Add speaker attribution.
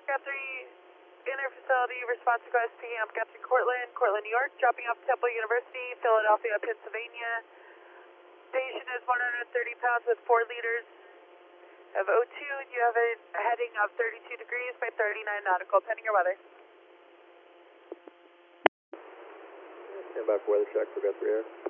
Speaker 1: Guthrie, inter-facility response request picking up Guthrie Cortland, Cortland, New York, dropping off Temple University, Philadelphia, Pennsylvania. Station is 130 pounds with 4 liters of O2, and you have a heading of 32 degrees by 39 nautical, pending your weather.
Speaker 2: Stand by for weather check for Guthrie Air.